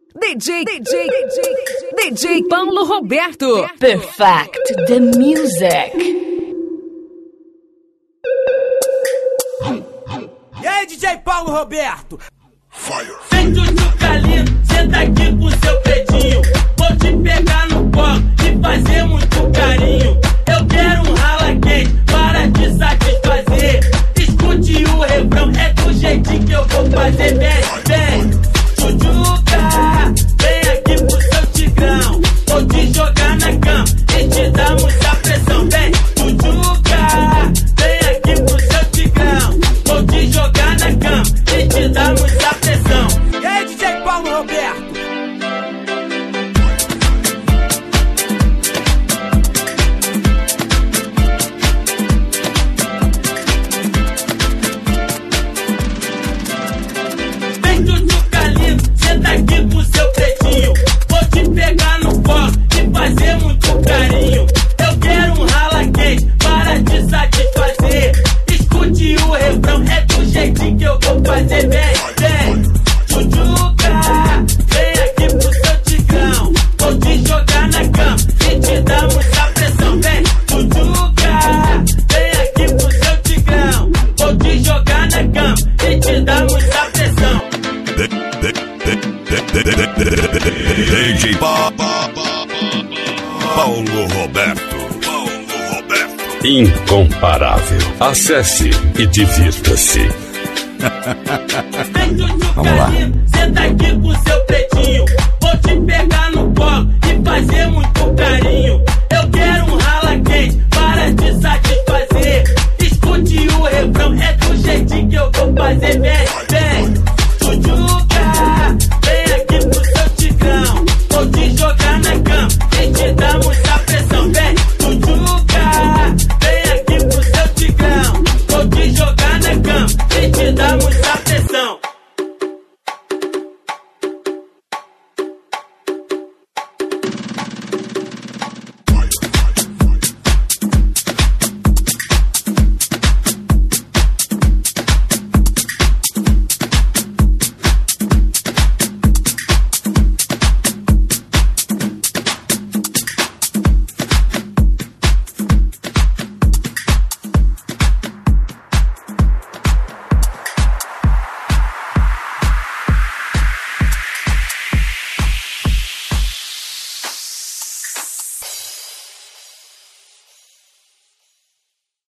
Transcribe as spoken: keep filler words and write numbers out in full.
D J, D J, D J, D J Paulo Roberto. Perfect the music. E aí, D J Paulo Roberto? Fire. Vem tchutchucalino, senta aqui com seu pretinho. Vou te pegar no colo e fazer muito carinho. Eu quero um rala quente para te satisfazer. Escute o refrão, é do jeitinho que eu vou fazer. Vem, vem, tchutchuca, vem aqui pro seu tigrão. Vou te jogar na cama e te dar muita pressão. Vem, tchutchuca, vem aqui pro seu tigrão. Vou te jogar na cama e te dar muita pressão. E aí, D J Paulo Roberto? Vem tchutchucalino, senta aqui com seu pretinho. Vou te pegar no colo e fazer muito carinho. Eu quero um rala quente para te satisfazer. Escute o refrão, é do jeitinho que eu vou fazer. Vem, vem, tchutchuca, vem aqui pro seu tigrão. Vou te jogar na cama e te dar muita pressão. Vem, tchutchuca, vem aqui pro seu tigrão. Vou te jogar na cama e te dar muita pressão. D J Pa- Paulo Roberto. Paulo Roberto. Incomparável. Acesse e divirta-se. Vamos lá.